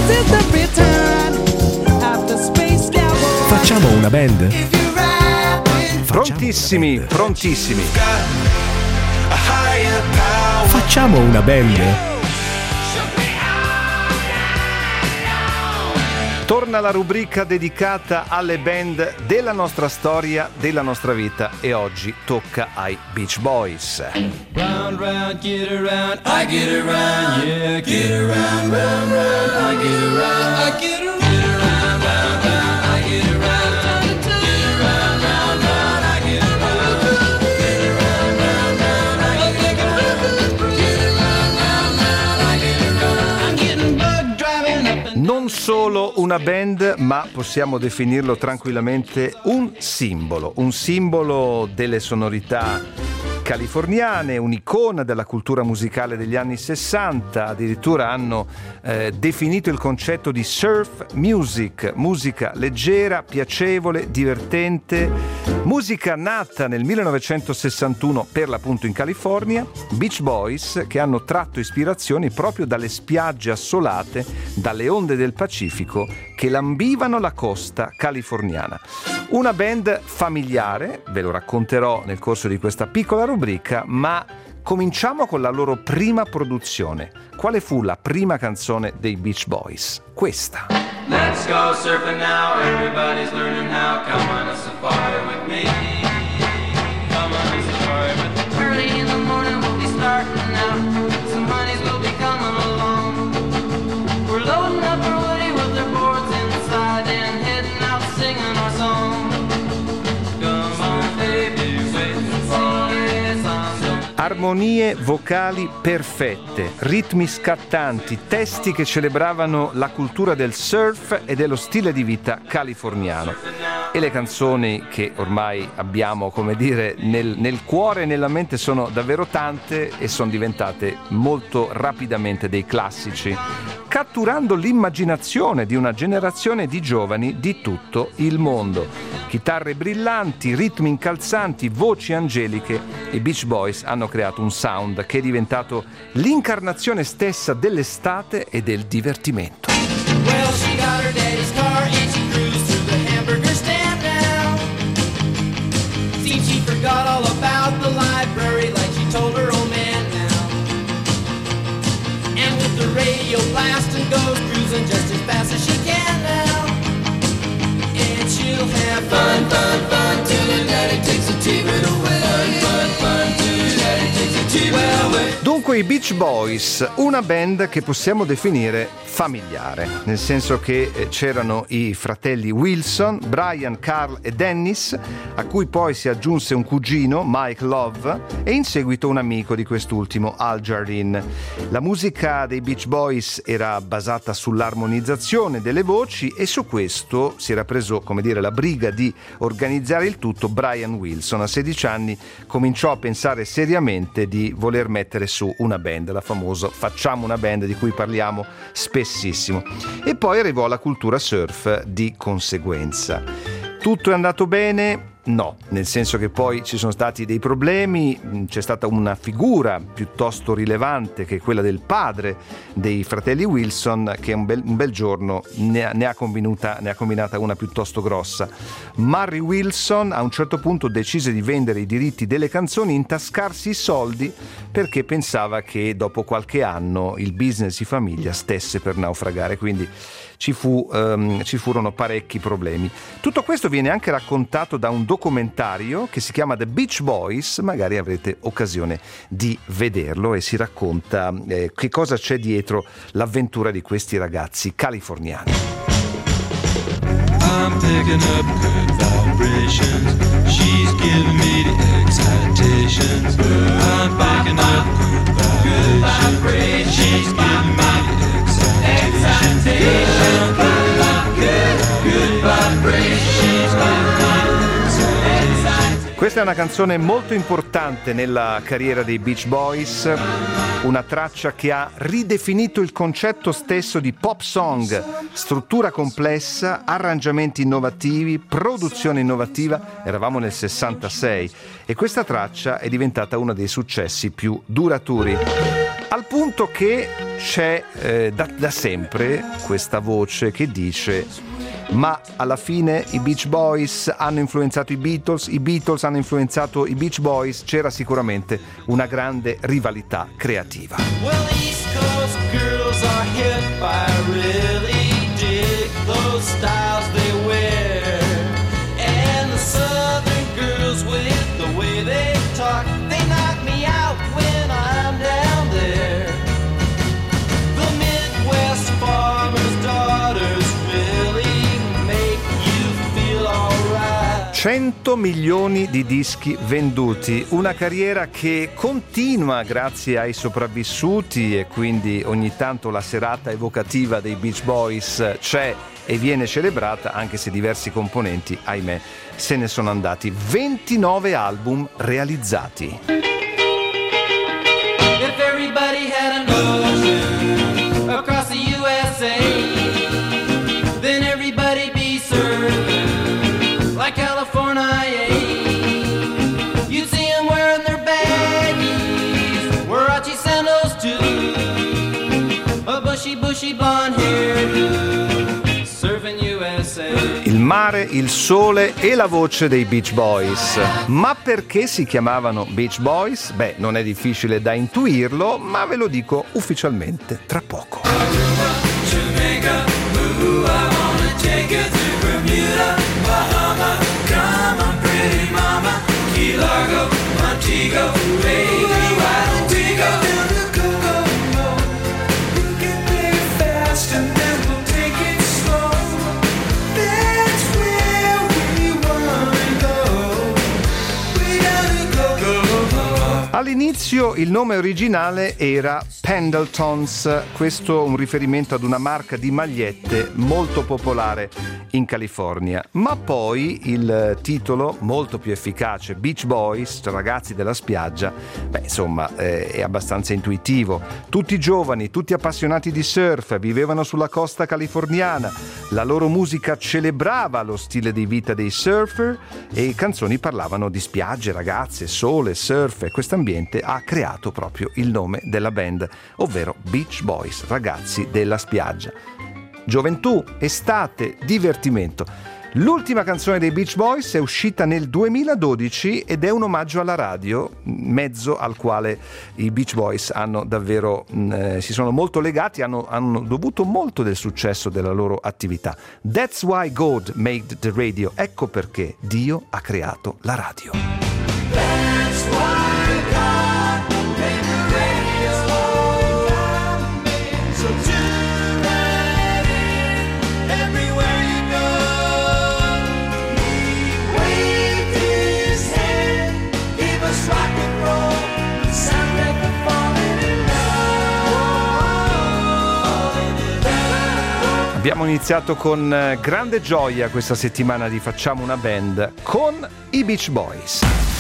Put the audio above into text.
Facciamo una band? Prontissimi, prontissimi. Facciamo una band? Torna la rubrica dedicata alle band della nostra storia, della nostra vita, e oggi tocca ai Beach Boys. Round, round, get around, I get around, yeah, get around, round, round, I get around, I get around, round, round, I get around, get around, round, round, I get around, get around, round, round, I get around, get around, round, round, I get around, I'm getting bug driving up and Non solo una band, ma possiamo definirlo tranquillamente un simbolo delle sonorità californiane, un'icona della cultura musicale degli anni 60. Addirittura hanno definito il concetto di surf music, musica leggera, piacevole, divertente, musica nata nel 1961 per l'appunto in California. Beach Boys che hanno tratto ispirazioni proprio dalle spiagge assolate, dalle onde del Pacifico che lambivano la costa californiana. Una band familiare, ve lo racconterò nel corso di questa piccola rubrica, ma cominciamo con la loro prima produzione. Quale fu la prima canzone dei Beach Boys? Questa. let's go surfing now, everybody's learning how, come on a safari with me, come on a safari with me. Early in the morning we'll be starting out, some honeys will be coming along, we're loading up our woody with their boards inside and heading out singing our song. Come on baby, wait and see, some Armonie vocali perfette, ritmi scattanti, testi che celebravano la cultura del surf e dello stile di vita californiano. E le canzoni che ormai abbiamo, come dire, nel cuore e nella mente sono davvero tante e sono diventate molto rapidamente dei classici, catturando l'immaginazione di una generazione di giovani di tutto il mondo. Chitarre brillanti, ritmi incalzanti, voci angeliche, i Beach Boys hanno creato un sound che è diventato l'incarnazione stessa dell'estate e del divertimento. Well, she got her daddy's car and she cruised through the hamburger stand now. Seems she forgot all about the library like she told her old man now. And with the radio blasting goes cruising just as fast as she can now. And she'll have fun, fun, fun till her daddy takes the TV away. Fun, fun, fun till her daddy takes the TV away. Dunque i Beach Boys, una band che possiamo definire familiare, nel senso che c'erano i fratelli Wilson, Brian, Carl e Dennis, a cui poi si aggiunse un cugino, Mike Love, e in seguito un amico di quest'ultimo, Al Jardine. La musica dei Beach Boys era basata sull'armonizzazione delle voci e su questo si era preso, come dire, la briga di organizzare il tutto Brian Wilson. A 16 anni cominciò a pensare seriamente di voler mettere su una band, la famosa Facciamo una band di cui parliamo spessissimo, e poi arrivò la cultura surf di conseguenza. Tutto è andato bene? No, nel senso che poi ci sono stati dei problemi, c'è stata una figura piuttosto rilevante che è quella del padre dei fratelli Wilson che un bel giorno ne ha combinata una piuttosto grossa. Murray Wilson a un certo punto decise di vendere i diritti delle canzoni, intascarsi i soldi perché pensava che dopo qualche anno il business di famiglia stesse per naufragare, quindi ci furono parecchi problemi. Tutto questo viene anche raccontato da un documentario che si chiama The Beach Boys, magari avrete occasione di vederlo, e si racconta che cosa c'è dietro l'avventura di questi ragazzi californiani. I'm picking up good vibrations. She's giving me the excitations. I'm picking up good vibrations. She's giving me the excitations. I'm picking up good vibrations. She's giving me the excitations. Questa è una canzone molto importante nella carriera dei Beach Boys, una traccia che ha ridefinito il concetto stesso di pop song, struttura complessa, arrangiamenti innovativi, produzione innovativa. Eravamo nel 66 e questa traccia è diventata uno dei successi più duraturi, al punto Tanto che c'è da sempre questa voce che dice: ma alla fine i Beach Boys hanno influenzato i Beatles hanno influenzato i Beach Boys, c'era sicuramente una grande rivalità creativa. Well, East Coast girls are hip, I really dig those styles they wear. And the Southern girls with the way they talk, they knock me out when I'm down there. The Midwest farmers' daughters really make you feel alright. 100 milioni di dischi venduti, una carriera che continua grazie ai sopravvissuti, e quindi ogni tanto la serata evocativa dei Beach Boys c'è e viene celebrata, anche se diversi componenti, ahimè, se ne sono andati. 29 album realizzati. If everybody had an ocean across the USA, then everybody be served like California. You'd see them wearing their baggies, Warachi sandals too, a bushy blonde hairdo, surfing USA. Il mare, il sole e la voce dei Beach Boys. Ma perché si chiamavano Beach Boys? Beh, non è difficile da intuirlo, ma ve lo dico ufficialmente tra poco. Jamaica, ooh, I wanna take you to Bermuda, Bahama, come on pretty mama, Key Largo, Montego, baby, why don't we go? We can play fast and then we'll take it slow. That's where we wanna go. We gotta go. All'inizio il nome originale era Pendletons, questo un riferimento ad una marca di magliette molto popolare in California, ma poi il titolo molto più efficace, Beach Boys, ragazzi della spiaggia, beh insomma è abbastanza intuitivo. Tutti giovani, tutti appassionati di surf, vivevano sulla costa californiana, la loro musica celebrava lo stile di vita dei surfer e i canzoni parlavano di spiagge, ragazze, sole, surf, e questo ambiente ha creato proprio il nome della band, ovvero Beach Boys, ragazzi della spiaggia. Gioventù, estate, divertimento. L'ultima canzone dei Beach Boys è uscita nel 2012 ed è un omaggio alla radio, mezzo al quale i Beach Boys hanno davvero si sono molto legati, hanno dovuto molto del successo della loro attività. That's why God made the radio. Ecco perché Dio ha creato la radio. That's why God made the radio. So tune right in everywhere you go. He waved his hand, gave us rock and roll, sound like we're falling in love. Abbiamo iniziato con grande gioia questa settimana di Facciamo una Band con i Beach Boys.